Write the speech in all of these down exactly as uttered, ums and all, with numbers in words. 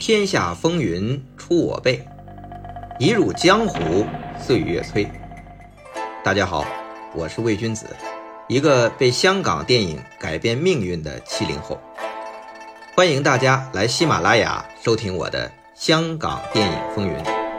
天下风云出我辈，一入江湖岁月催。大家好，我是魏君子，一个被香港电影改变命运的七零后。欢迎大家来喜马拉雅收听我的香港电影风云。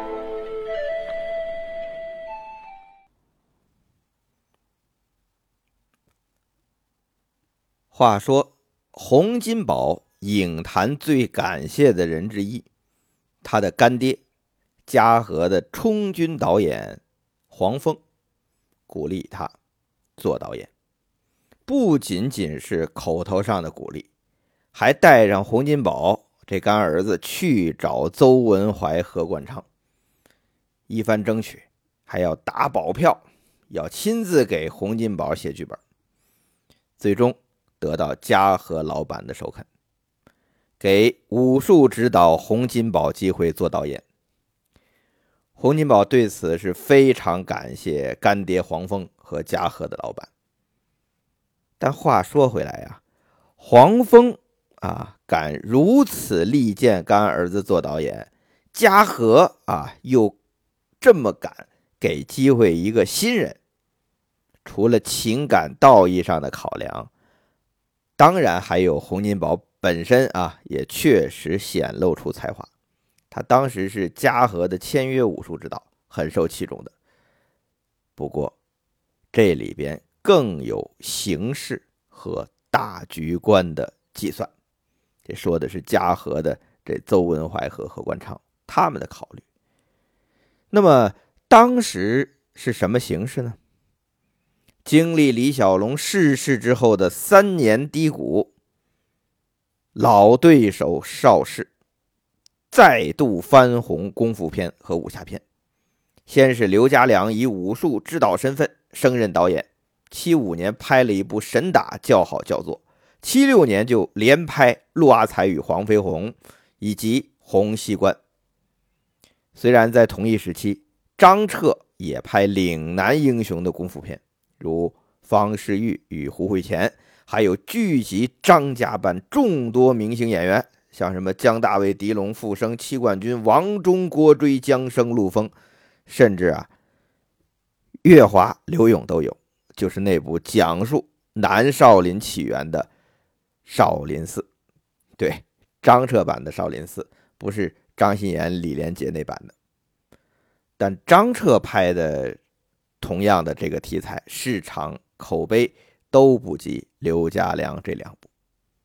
话说洪金宝影坛最感谢的人之一，他的干爹嘉禾的充军导演黄峰鼓励他做导演，不仅仅是口头上的鼓励，还带上洪金宝这干儿子去找邹文怀、何冠昌，一番争取，还要打保票，要亲自给洪金宝写剧本，最终得到嘉禾老板的首肯，给武术指导洪金宝机会做导演。洪金宝对此是非常感谢干爹黄峰和嘉禾的老板。但话说回来啊，黄峰啊敢如此力荐干儿子做导演，嘉禾啊又这么敢给机会一个新人，除了情感道义上的考量，当然还有洪金宝本身啊也确实显露出才华。他当时是嘉禾的签约武术指导，很受器重的。不过这里边更有形势和大局观的计算，这说的是嘉禾的这邹文怀和何冠昌他们的考虑。那么当时是什么形势呢？经历李小龙逝世之后的三年低谷，老对手邵氏再度翻红功夫片和武侠片。先是刘家良以武术指导身份升任导演，七五年拍了一部神打叫好叫座，七六年就连拍陆阿才与黄飞鸿以及洪熙官。虽然在同一时期，张彻也拍岭南英雄的功夫片，如方世玉与胡慧乾，还有聚集张家班众多明星演员，像什么姜大卫、狄龙、傅生、戚冠军、王忠、郭追、姜生、陆丰，甚至啊岳华、刘勇都有，就是那部讲述南少林起源的少林寺。对，张彻版的少林寺，不是张鑫炎、李连杰那版的。但张彻拍的同样的这个题材，市场口碑都不及刘家良这两部。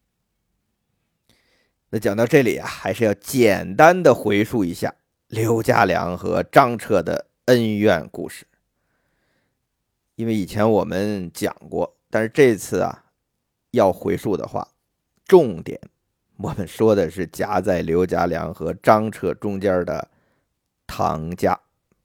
那讲到这里啊，还是要简单的回述一下刘家良和张彻的恩怨故事。因为以前我们讲过，但是这次啊要回述的话，重点我们说的是夹在刘家良和张彻中间的唐家。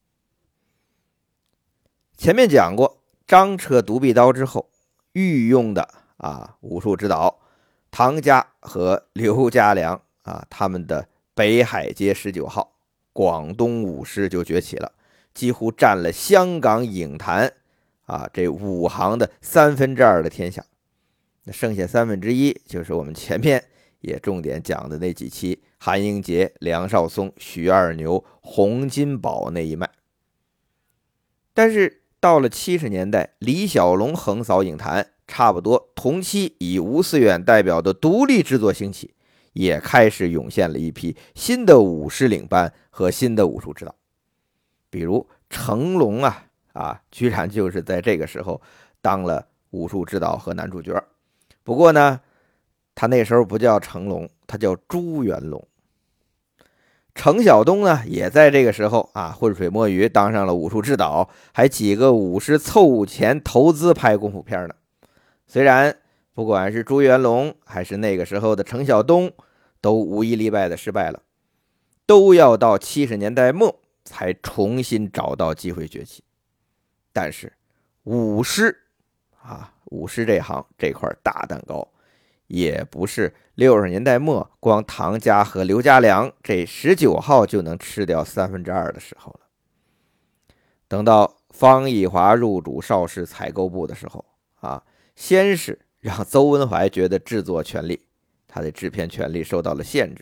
前面讲过，张彻独臂刀之后御用的啊武术指导唐家和刘家良啊，他们的北海街十九号广东武师就崛起了，几乎占了香港影坛啊这武行的三分之二的天下。那剩下三分之一就是我们前面也重点讲的那几期韩英杰、梁少松、许二牛、洪金宝那一脉。但是到了七十年代，李小龙横扫影坛，差不多同期以吴思远代表的独立制作兴起，也开始涌现了一批新的武师领班和新的武术指导。比如成龙啊啊，居然就是在这个时候当了武术指导和男主角。不过呢，他那时候不叫成龙，他叫朱元龙。程晓东呢，也在这个时候啊浑水摸鱼当上了武术指导，还几个武师凑钱投资拍功夫片呢。虽然不管是朱元龙还是那个时候的程晓东，都无一例外的失败了，都要到七十年代末才重新找到机会崛起。但是武师啊，武师这行这块大蛋糕，也不是六十年代末光唐家和刘家良这十九号就能吃掉三分之二的时候了。等到方逸华入主邵氏采购部的时候啊，先是让邹文怀觉得制作权利，他的制片权利受到了限制，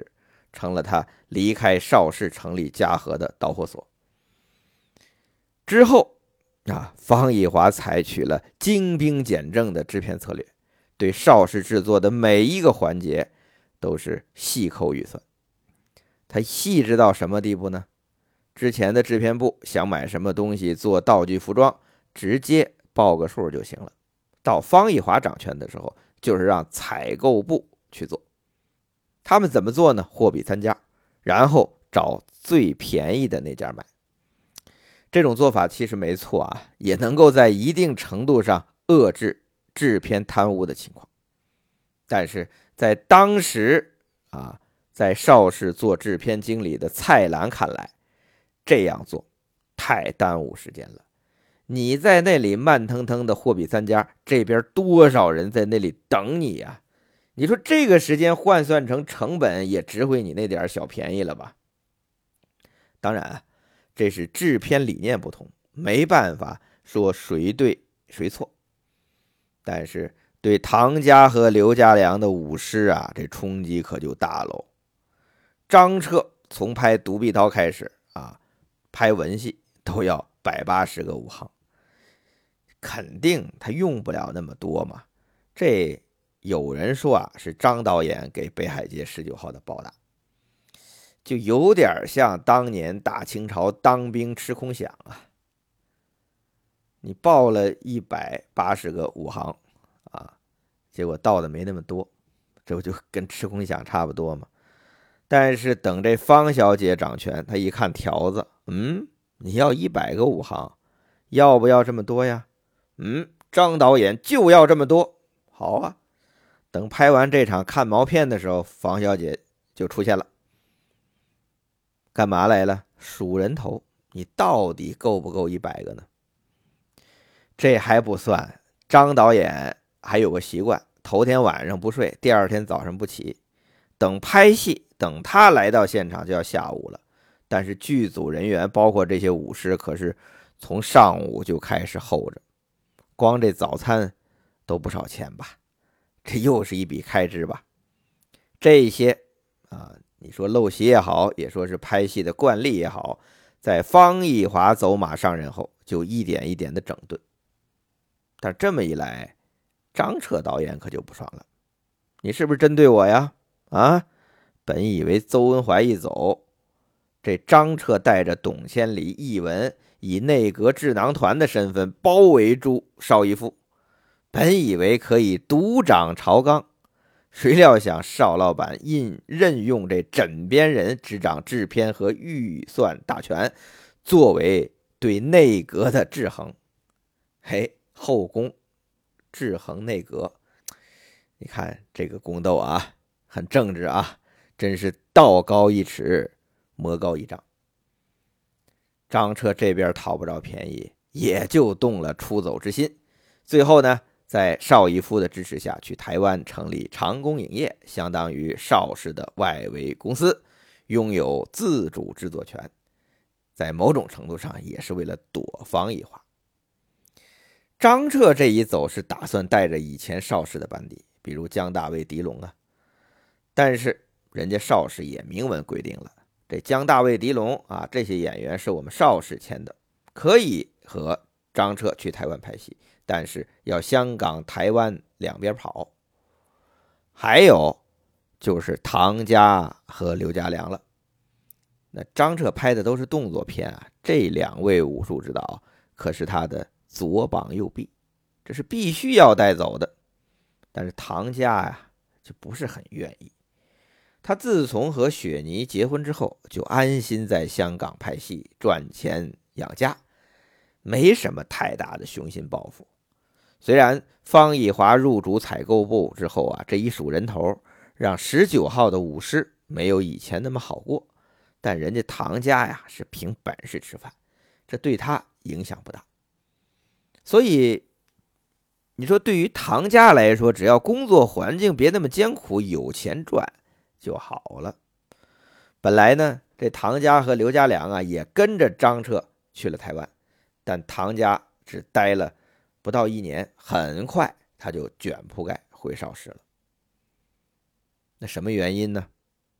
成了他离开邵氏成立嘉禾的导火索。之后啊，方逸华采取了精兵简政的制片策略，对邵氏制作的每一个环节都是细抠预算。他细致到什么地步呢？之前的制片部想买什么东西做道具服装，直接报个数就行了。到方逸华掌权的时候，就是让采购部去做。他们怎么做呢？货比三家，然后找最便宜的那家买。这种做法其实没错啊，也能够在一定程度上遏制制片贪污的情况。但是在当时啊，在邵氏做制片经理的蔡澜看来，这样做太耽误时间了。你在那里慢腾腾的货比三家，这边多少人在那里等你呀？你说这个时间换算成成本，也值回你那点小便宜了吧？当然，这是制片理念不同，没办法说谁对谁错。但是对唐家和刘家良的武师啊，这冲击可就大喽。张彻从拍独臂刀开始啊，拍文戏都要百八十个武行，肯定他用不了那么多嘛。这有人说啊，是张导演给北海街十九号的报答，就有点像当年大清朝当兵吃空饷啊。你报了一百八十个武行啊，结果到的没那么多，这不就跟吃空饷差不多吗？但是等这方小姐掌权，她一看条子，嗯，你要一百个武行，要不要这么多呀？嗯，张导演就要这么多。好啊，等拍完这场看毛片的时候，方小姐就出现了。干嘛来了？数人头，你到底够不够一百个呢？这还不算，张导演还有个习惯，头天晚上不睡，第二天早上不起。等拍戏，等他来到现场就要下午了。但是剧组人员包括这些武师，可是从上午就开始候着，光这早餐都不少钱吧？这又是一笔开支吧？这些啊，你说陋习也好，也说是拍戏的惯例也好，在方逸华走马上任后，就一点一点的整顿。但这么一来，张彻导演可就不爽了，你是不是针对我呀？啊，本以为邹文怀一走，这张彻带着董千里、易文以内阁智囊团的身份包围住邵逸夫，本以为可以独掌朝纲，谁料想邵老板印任用这枕边人执掌制片和预算大权，作为对内阁的制衡。嘿，后宫制衡内阁，你看这个宫斗啊，很政治啊，真是道高一尺，魔高一丈。张彻这边讨不着便宜，也就动了出走之心。最后呢，在邵逸夫的支持下，去台湾成立长工影业，相当于邵氏的外围公司，拥有自主制作权。在某种程度上，也是为了躲方逸华。张彻这一走是打算带着以前邵氏的班底，比如姜大卫、狄龙啊，但是人家邵氏也明文规定了，这姜大卫、狄龙啊，这些演员是我们邵氏签的，可以和张彻去台湾拍戏，但是要香港、台湾两边跑。还有就是唐家和刘家良了。那张彻拍的都是动作片啊，这两位武术指导可是他的左膀右臂，这是必须要带走的。但是唐家呀，就不是很愿意。他自从和雪妮结婚之后，就安心在香港拍戏赚钱养家，没什么太大的雄心抱负。虽然方逸华入主采购部之后啊，这一数人头，让十九号的武师没有以前那么好过，但人家唐家呀是凭本事吃饭，这对他影响不大。所以你说对于唐家来说，只要工作环境别那么艰苦，有钱赚就好了。本来呢，这唐家和刘家良啊也跟着张彻去了台湾，但唐家只待了不到一年，很快他就卷铺盖回邵氏了。那什么原因呢？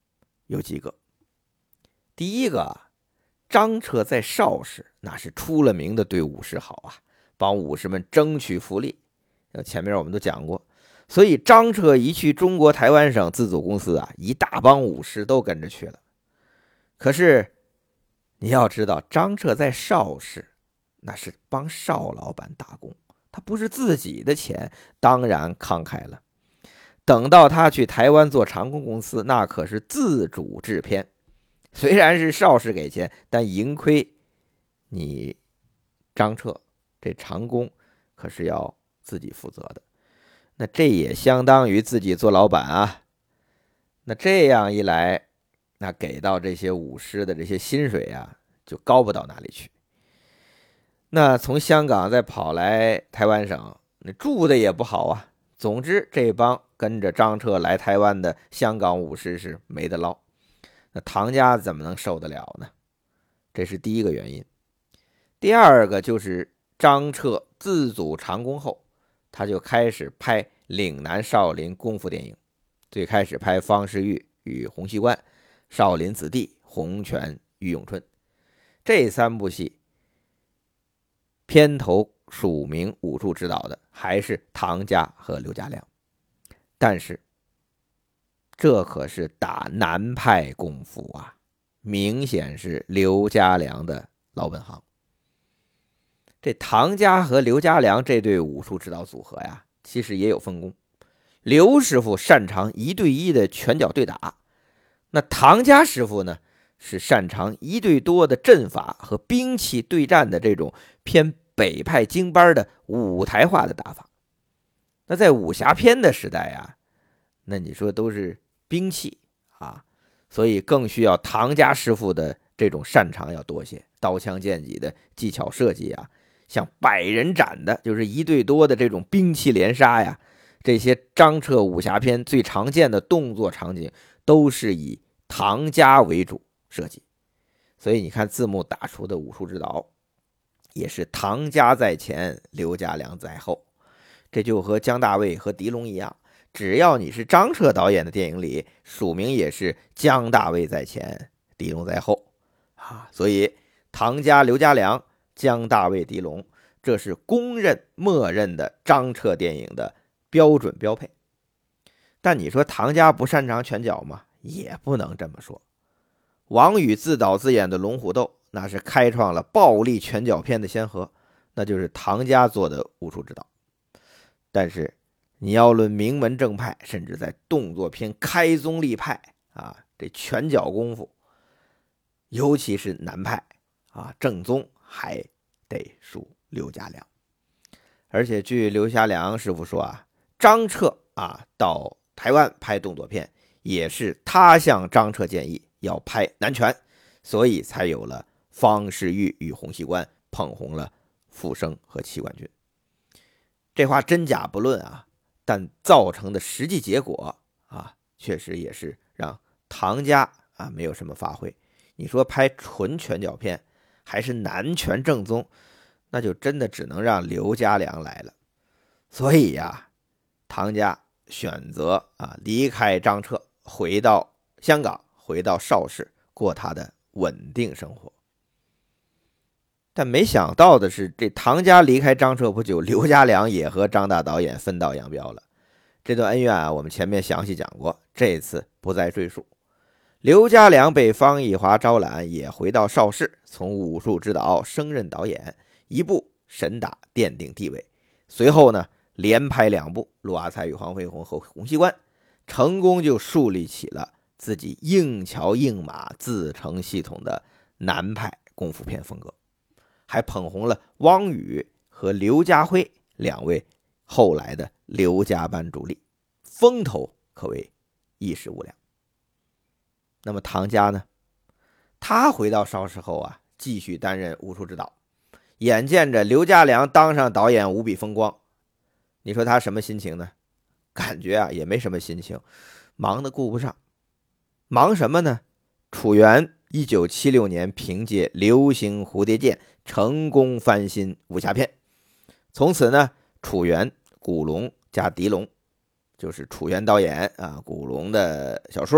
有几个。第一个啊，张彻在邵氏那是出了名的对武士好啊，帮武士们争取福利。前面我们都讲过，所以张彻一去中国台湾省自组公司啊，一大帮武士都跟着去了。可是你要知道，张彻在邵氏那是帮邵老板打工，他不是自己的钱，当然慷慨了。等到他去台湾做长工公司，那可是自主制片，虽然是邵氏给钱，但盈亏你张彻这长工可是要自己负责的。那这也相当于自己做老板啊。那这样一来，那给到这些武师的这些薪水啊，就高不到哪里去。那从香港再跑来台湾省，那住的也不好啊。总之，这帮跟着张彻来台湾的香港武士是没得捞。那唐家怎么能受得了呢？这是第一个原因。第二个就是张彻自组长工后，他就开始拍岭南少林功夫电影，最开始拍方世玉与洪熙官、少林子弟洪拳于咏春这三部戏，片头署名武术指导的还是唐家和刘家良。但是这可是打南派功夫啊，明显是刘家良的老本行。这唐家和刘家良这对武术指导组合呀，其实也有分工。刘师傅擅长一对一的拳脚对打，那唐家师傅呢，是擅长一对多的阵法和兵器对战的这种偏北派京班的舞台化的打法。那在武侠片的时代啊，那你说都是兵器啊，所以更需要唐家师傅的这种擅长要多些，刀枪剑戟的技巧设计啊，像百人斩的就是一对多的这种兵器连杀呀，这些张彻武侠片最常见的动作场景都是以唐家为主设计。所以你看字幕打出的武术指导也是唐家在前，刘家良在后。这就和姜大卫和狄龙一样，只要你是张彻导演的电影里，署名也是姜大卫在前，狄龙在后啊。所以唐家、刘家良、姜大卫、狄龙，这是公认默认的张彻电影的标准标配。但你说唐家不擅长拳脚吗？也不能这么说。王宇自导自演的《龙虎斗》，那是开创了暴力拳脚片的先河，那就是唐家做的武术指导。但是你要论名门正派，甚至在动作片开宗立派啊，这拳脚功夫，尤其是南派啊，正宗还得属刘家良。而且据刘家良师傅说啊，张彻啊到台湾拍动作片，也是他向张彻建议要拍南拳，所以才有了方世玉与洪熙官，捧红了傅生和戚冠军。这话真假不论啊，但造成的实际结果啊，确实也是让唐家啊没有什么发挥。你说拍纯拳脚片还是南拳正宗，那就真的只能让刘家良来了。所以呀，唐家选择啊离开张彻，回到香港，回到邵氏，过他的稳定生活。但没想到的是，这唐家离开张彻不久，刘家良也和张大导演分道扬镳了。这段恩怨啊，我们前面详细讲过，这次不再赘述。刘家良被方逸华招揽，也回到邵氏，从武术指导升任导演，一部神打奠定地位。随后呢，连拍两部《陆阿才与黄飞鸿》和《洪熙官》，成功就树立起了自己硬桥硬马、自成系统的南派功夫片风格。还捧红了汪宇和刘家辉两位后来的刘家班主力，风头可谓一时无两。那么唐家呢？他回到邵氏后啊，继续担任武术指导，眼见着刘家良当上导演无比风光，你说他什么心情呢？感觉啊也没什么心情，忙得顾不上。忙什么呢？楚原一九七六年凭借《流星蝴蝶剑》成功翻新武侠片，从此呢，楚原、古龙加狄龙，就是楚原导演啊，古龙的小说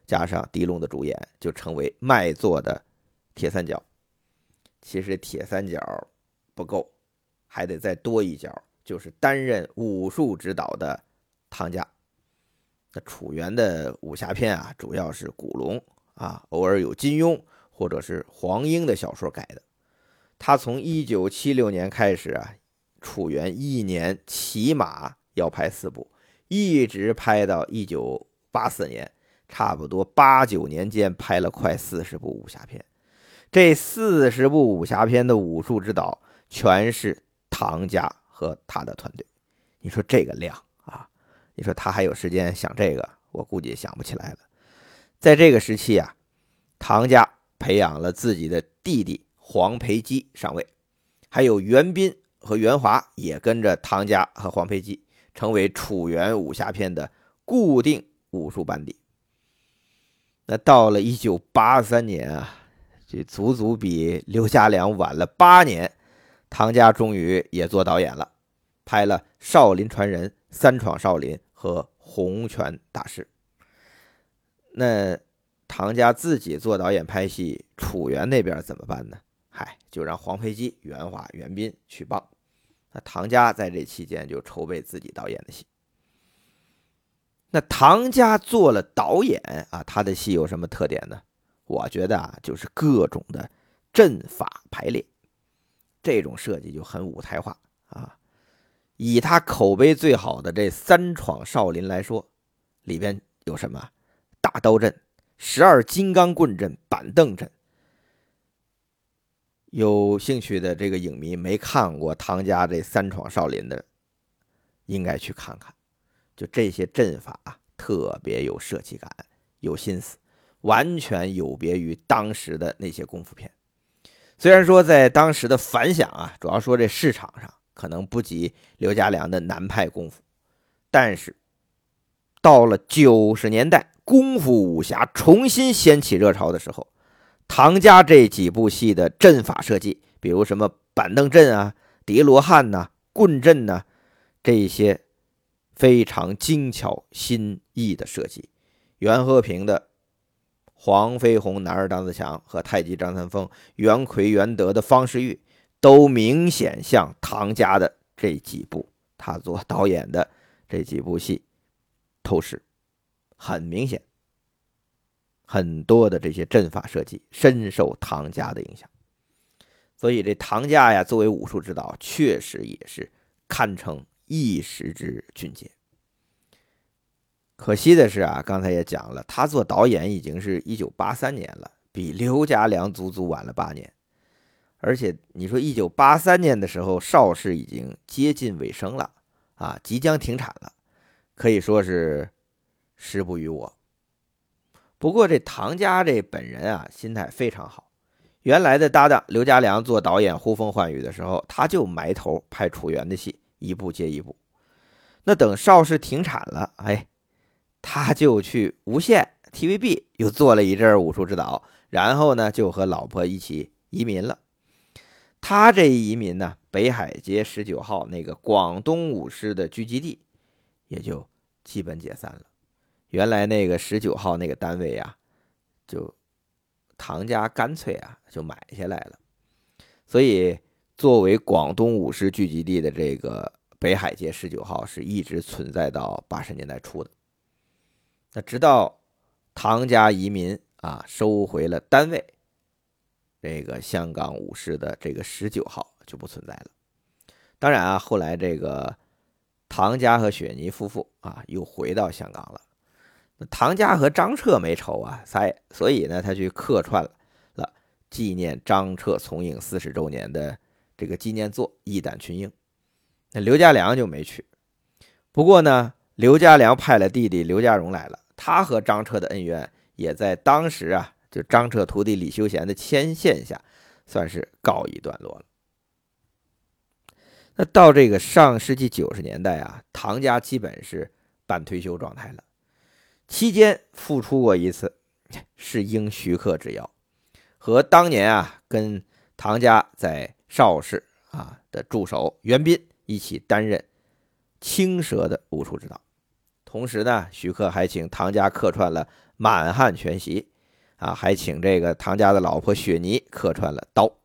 加上狄龙的主演，就成为卖座的铁三角。其实铁三角不够，还得再多一角，就是担任武术指导的唐家。那楚原的武侠片啊，主要是古龙啊，偶尔有金庸或者是黄英的小说改的。他从一九七六年开始啊，楚原一年起码要拍四部，一直拍到一九八四年，差不多八九年间拍了快四十部武侠片。这四十部武侠片的武术指导全是唐家和他的团队。你说这个量啊，你说他还有时间想这个，我估计想不起来了。在这个时期啊，唐家培养了自己的弟弟黄培基上位，还有袁彬和袁华也跟着唐家和黄培基成为楚原武侠片的固定武术班底。那到了一九八三年啊，这足足比刘家良晚了八年，唐家终于也做导演了，拍了《少林传人》《三闯少林》和《洪拳大师》。那唐家自己做导演拍戏，楚原那边怎么办呢？嗨，就让黄培基、袁华、袁彬去帮。那唐家在这期间就筹备自己导演的戏。那唐家做了导演啊，他的戏有什么特点呢？我觉得啊，就是各种的阵法排列，这种设计就很舞台化啊。以他口碑最好的这三闯少林来说，里边有什么大刀阵、十二金刚棍阵、板凳阵。有兴趣的这个影迷没看过唐家这三闯少林的，应该去看看。就这些阵法啊，特别有设计感，有心思，完全有别于当时的那些功夫片。虽然说在当时的反响啊，主要说这市场上可能不及刘家良的南派功夫，但是到了九十年代功夫武侠重新掀起热潮的时候，唐家这几部戏的阵法设计，比如什么板凳阵啊、叠罗汉呐、啊、棍阵呐、啊，这些非常精巧新意的设计，袁和平的黄飞鸿、男儿当自强和太极张三丰、袁奎、袁德的方世玉，都明显向唐家的这几部他做导演的这几部戏透视，很明显。很多的这些阵法设计深受唐家的影响，所以这唐家呀，作为武术指导，确实也是堪称一时之俊杰。可惜的是啊，刚才也讲了，他做导演已经是一九八三年了，比刘家良足足晚了八年。而且你说一九八三年的时候，邵氏已经接近尾声了啊，即将停产了，可以说是时不与我。不过这唐家这本人啊，心态非常好。原来的搭档刘家良做导演呼风唤雨的时候，他就埋头拍楚原的戏，一部接一部。那等邵氏停产了，哎，他就去无线 T V B 又做了一阵武术指导，然后呢就和老婆一起移民了。他这一移民呢，北海街十九号那个广东武师的聚集地也就基本解散了。原来那个十九号那个单位啊，就唐家干脆啊就买下来了。所以作为广东武师聚集地的这个北海街十九号是一直存在到八十年代初的。那直到唐家移民啊，收回了单位，这个香港武师的这个十九号就不存在了。当然啊，后来这个唐家和雪妮夫妇啊又回到香港了。唐家和张彻没仇啊，所以呢，他去客串了纪念张彻从影四十周年的这个纪念作《义胆群英》。那刘家良就没去。不过呢，刘家良派了弟弟刘家荣来了，他和张彻的恩怨也在当时啊，就张彻徒弟李修贤的牵线下，算是告一段落了。那到这个上世纪九十年代啊，唐家基本是半退休状态了。期间复出过一次，是应徐克之邀，和当年啊跟唐家在邵氏啊的助手袁彬一起担任青蛇的武术指导。 同时呢，徐克还请唐家客串了满汉全席啊，还请这个唐家的老婆雪妮客串了刀。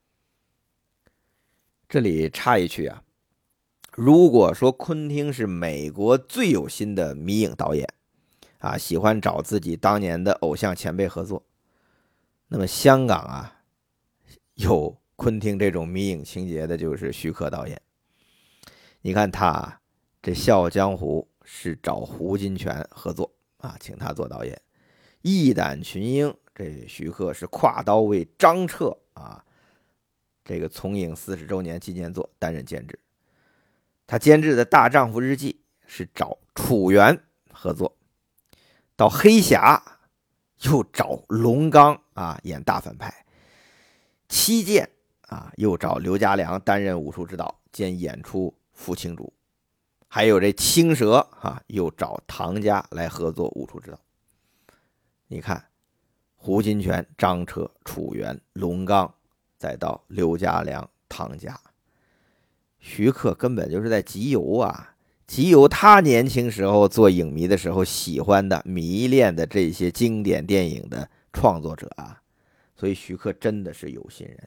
这里插一句啊，如果说昆汀是美国最有心的迷影导演啊，喜欢找自己当年的偶像前辈合作，那么香港啊，有昆汀这种迷影情节的就是徐克导演。你看他这《笑傲江湖》是找胡金铨合作啊，请他做导演。义胆群英，这徐克是跨刀为张彻啊这个从影四十周年纪念作担任监制。他监制的《大丈夫日记》是找楚原合作。到黑侠又找龙刚啊演大反派。七剑啊又找刘家良担任武术指导兼演出副清主。还有这青蛇啊，又找唐家来合作武术指导。你看，胡金铨、张彻、楚原、龙刚，再到刘家良、唐家，徐克根本就是在集邮啊，集邮他年轻时候做影迷的时候喜欢的、迷恋的这些经典电影的创作者啊，所以徐克真的是有心人。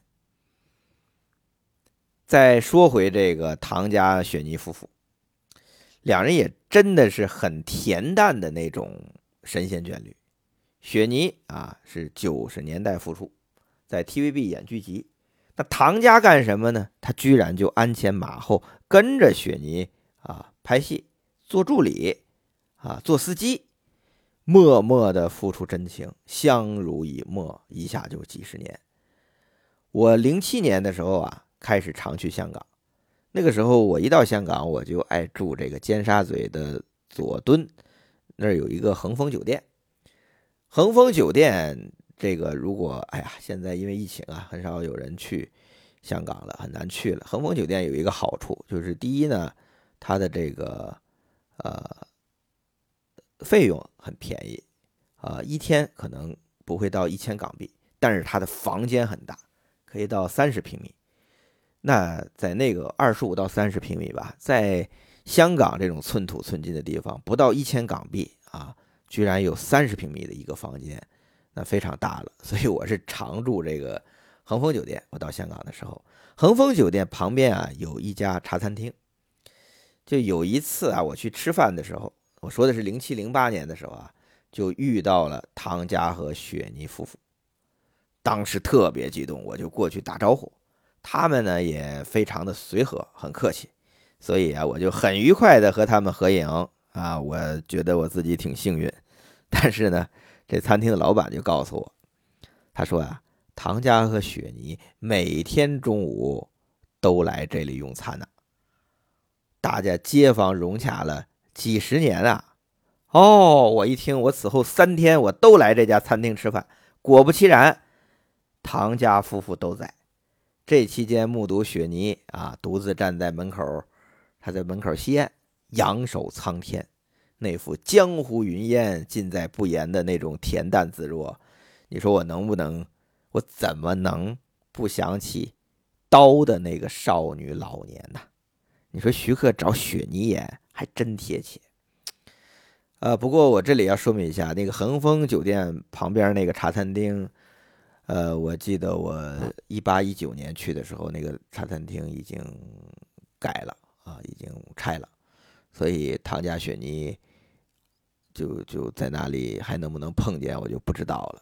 再说回这个唐家雪妮夫妇。两人也真的是很恬淡的那种神仙眷侣。雪妮啊是九十年代复出，在 T V B 演剧集。那唐家干什么呢？他居然就鞍前马后跟着雪妮啊拍戏，做助理啊，做司机，默默的付出真情，相濡以沫，一下就几十年。我零七年的时候啊，开始常去香港。那个时候我一到香港，我就爱住这个尖沙咀的佐敦，那儿有一个恒丰酒店。恒丰酒店这个如果哎呀，现在因为疫情啊，很少有人去香港了，很难去了。恒丰酒店有一个好处，就是第一呢，它的这个呃费用很便宜啊、呃，一天可能不会到一千港币，但是它的房间很大，可以到三十平米。那在那个二十五到三十平米吧，在香港这种寸土寸金的地方，不到一千港币啊，居然有三十平米的一个房间，那非常大了。所以我是常住这个恒丰酒店。我到香港的时候，恒丰酒店旁边啊有一家茶餐厅。就有一次啊，我去吃饭的时候，我说的是零七零八年的时候啊，就遇到了唐家和雪妮夫妇。当时特别激动，我就过去打招呼。他们呢也非常的随和，很客气，所以啊，我就很愉快的和他们合影啊。我觉得我自己挺幸运，但是呢，这餐厅的老板就告诉我，他说啊，唐家和雪妮每天中午都来这里用餐呢，大家街坊融洽了几十年啊。哦，我一听，我此后三天我都来这家餐厅吃饭，果不其然，唐家夫妇都在。这期间目睹雪妮啊独自站在门口，他在门口吸烟，仰首苍天，那副江湖云烟尽在不言的那种恬淡自若。你说我能不能，我怎么能不想起刀的那个少女老年呢？你说徐克找雪妮演还真贴切。呃，不过我这里要说明一下，那个恒丰酒店旁边那个茶餐厅。呃，我记得我一八一九年去的时候，那个茶餐厅已经改了啊，已经拆了，所以唐家雪妮就就在那里，还能不能碰见我就不知道了。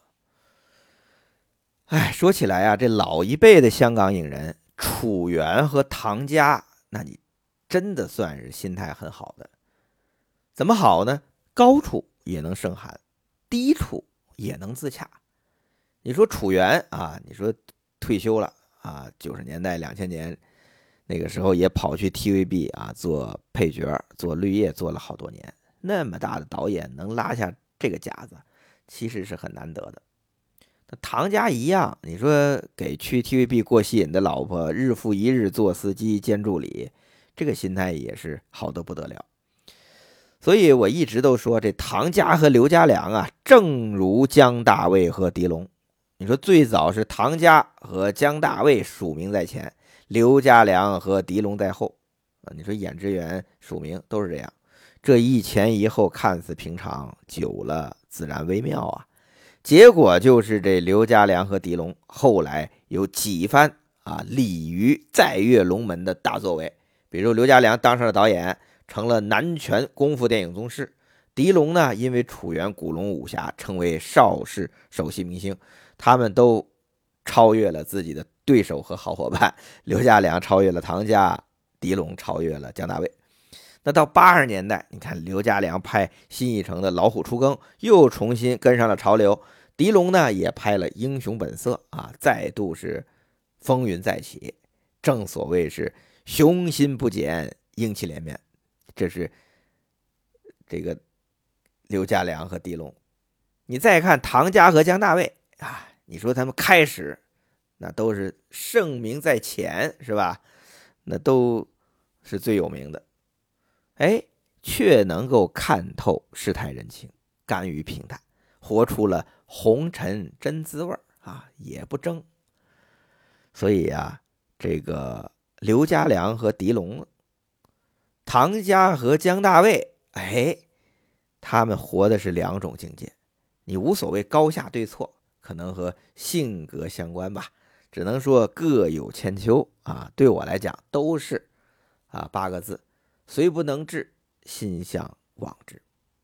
哎，说起来啊，这老一辈的香港影人楚原和唐家，那你真的算是心态很好的。怎么好呢？高处也能胜寒，低处也能自洽。你说楚原啊，你说退休了啊，九十年代、两千年那个时候也跑去 T V B 啊做配角，做绿叶做了好多年。那么大的导演能拉下这个架子，其实是很难得的。那唐家一样，你说给去 T V B 过戏瘾的老婆日复一日做司机兼助理，这个心态也是好得不得了。所以我一直都说，这唐家和刘家良啊，正如姜大卫和狄龙。你说最早是唐家和姜大卫署名在前，刘家良和狄龙在后啊。你说演职员署名都是这样， 这一前一后看似平常，久了自然微妙啊。结果就是这刘家良和狄龙后来有几番啊鲤鱼再跃龙门的大作为，比如刘家良当上了导演，成了南拳功夫电影宗师；狄龙呢，因为楚原古龙武侠，成为邵氏首席明星。他们都超越了自己的对手和好伙伴，刘家良超越了唐家，狄龙超越了姜大卫。那到八十年代，你看刘家良拍新艺城的《老虎出更》，又重新跟上了潮流。狄龙呢也拍了《英雄本色》啊，再度是风云再起。正所谓是雄心不减，英气连绵。这是这个刘家良和狄龙。你再看唐家和姜大卫啊，你说他们开始那都是盛名在前，是吧？那都是最有名的。哎，却能够看透世态人情，甘于平淡，活出了红尘真滋味啊，也不争。所以啊，这个刘家良和狄龙，唐家和姜大卫，哎，他们活的是两种境界。你无所谓高下对错，可能和性格相关吧，只能说各有千秋啊。对我来讲，都是啊八个字。虽不能至，心向往之。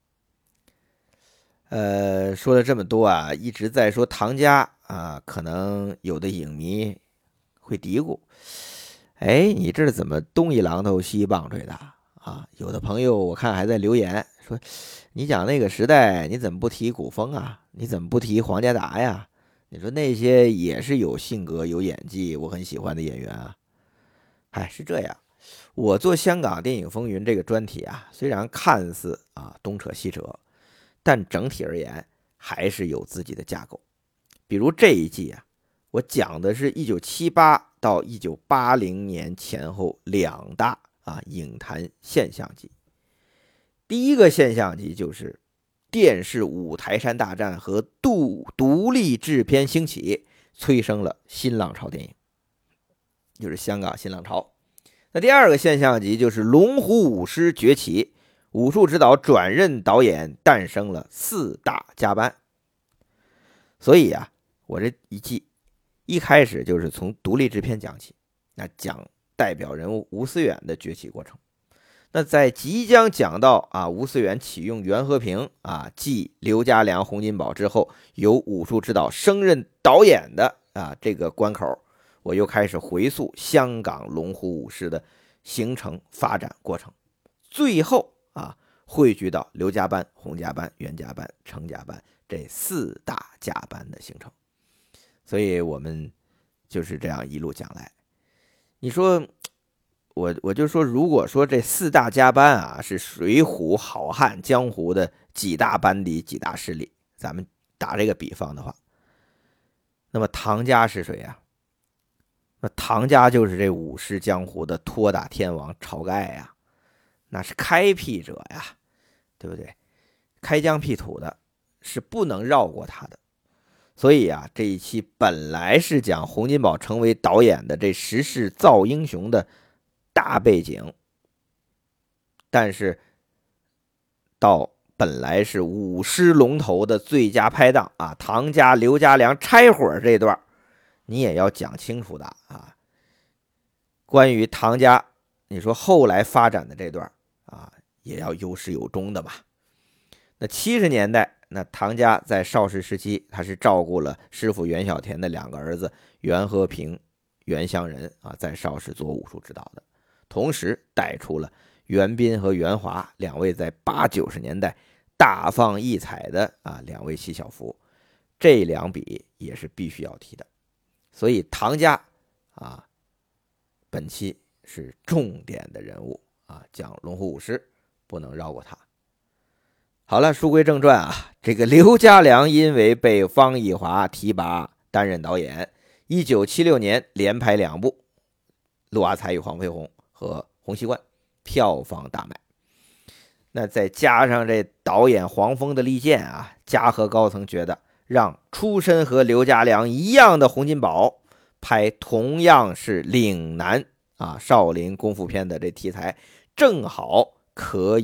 呃，说了这么多啊，一直在说唐家啊，可能有的影迷会嘀咕：哎，你这是怎么东一榔头西一棒槌的啊？有的朋友我看还在留言说，你讲那个时代，你怎么不提古风啊？你怎么不提黄家达呀？你说那些也是有性格、有演技，我很喜欢的演员啊。哎，是这样。我做香港电影风云这个专题啊，虽然看似啊东扯西扯，但整体而言还是有自己的架构。比如这一季啊，我讲的是一九七八到一九八零年前后两大啊影坛现象级。第一个现象级就是电视五台山大战和独独立制片兴起，催生了新浪潮电影，就是香港新浪潮。那第二个现象级就是龙虎舞狮崛起，武术指导转任导演，诞生了四大家班。所以啊，我这一季一开始就是从独立制片讲起，那讲代表人物吴思远的崛起过程。那在即将讲到啊吴思远启用袁和平啊继刘家良、洪金宝之后，由武术指导升任导演的啊这个关口，我又开始回溯香港龙虎武狮的形成发展过程，最后啊汇聚到刘家班、洪家班、袁家班、程家班这四大家班的形成。所以我们就是这样一路讲来。你说我我就说，如果说这四大家班啊是水浒好汉江湖的几大班底、几大势力，咱们打这个比方的话，那么唐家是谁啊？那唐家就是这武士江湖的托打天王晁盖呀，那是开辟者呀，对不对？开疆辟土的，是不能绕过他的。所以啊，这一期本来是讲洪金宝成为导演的这时势造英雄的大背景，但是到本来是舞狮龙头的最佳拍档啊，唐家刘家良拆伙这段，你也要讲清楚的啊。关于唐家，你说后来发展的这段啊，也要有始有终的吧。那七十年代，那唐家在邵氏时期，他是照顾了师傅袁小田的两个儿子袁和平、袁湘仁啊，在邵氏做武术指导的，同时带出了袁彬和袁华两位在八九十年代大放异彩的啊两位戏小福，这两笔也是必须要提的。所以唐家啊，本期是重点的人物啊，讲龙虎武狮不能绕过他。好了，书归正传啊，这个刘家良因为被方逸华提拔担任导演，一九七六年连拍两部《陆阿才与黄飞鸿》和《洪熙冠》，票房大卖。那再加上这导演黄峰的力荐啊，嘉禾高层觉得让出身和刘家良一样的洪金宝拍同样是岭南啊少林功夫片的这题材，正好可以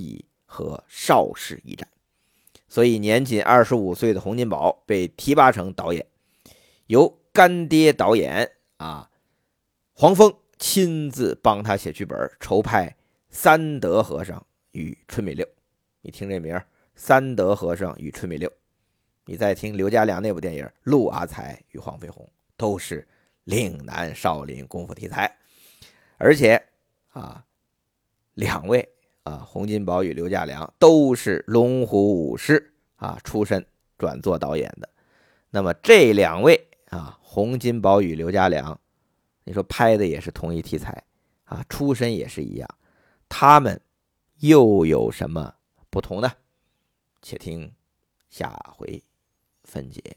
和邵氏一战。所以年仅二十五岁的洪金宝被提拔成导演，由干爹导演啊黄峰亲自帮他写剧本，筹派三德和尚与春米六。你听这名，三德和尚与春米六，你再听刘家良那部电影陆阿才与黄飞鸿，都是岭南少林功夫题材。而且啊两位啊洪金宝与刘家良都是龙虎武师啊出身转做导演的。那么这两位啊洪金宝与刘家良，你说拍的也是同一题材啊，出身也是一样，他们又有什么不同呢？且听下回分解。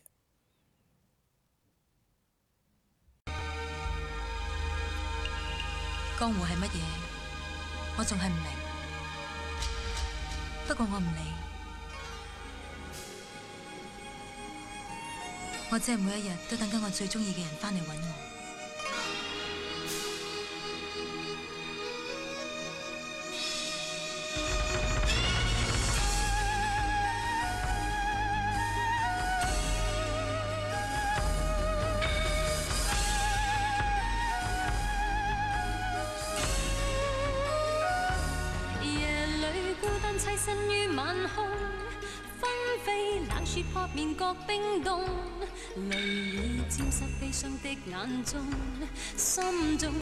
江湖係乜嘢？我仲係唔明。不過我唔理，我只係每一日都等緊我最中意嘅人翻嚟揾我。棲身於晚空，紛飛冷雪撲面各冰凍，淚已沾濕悲傷的眼中，心中。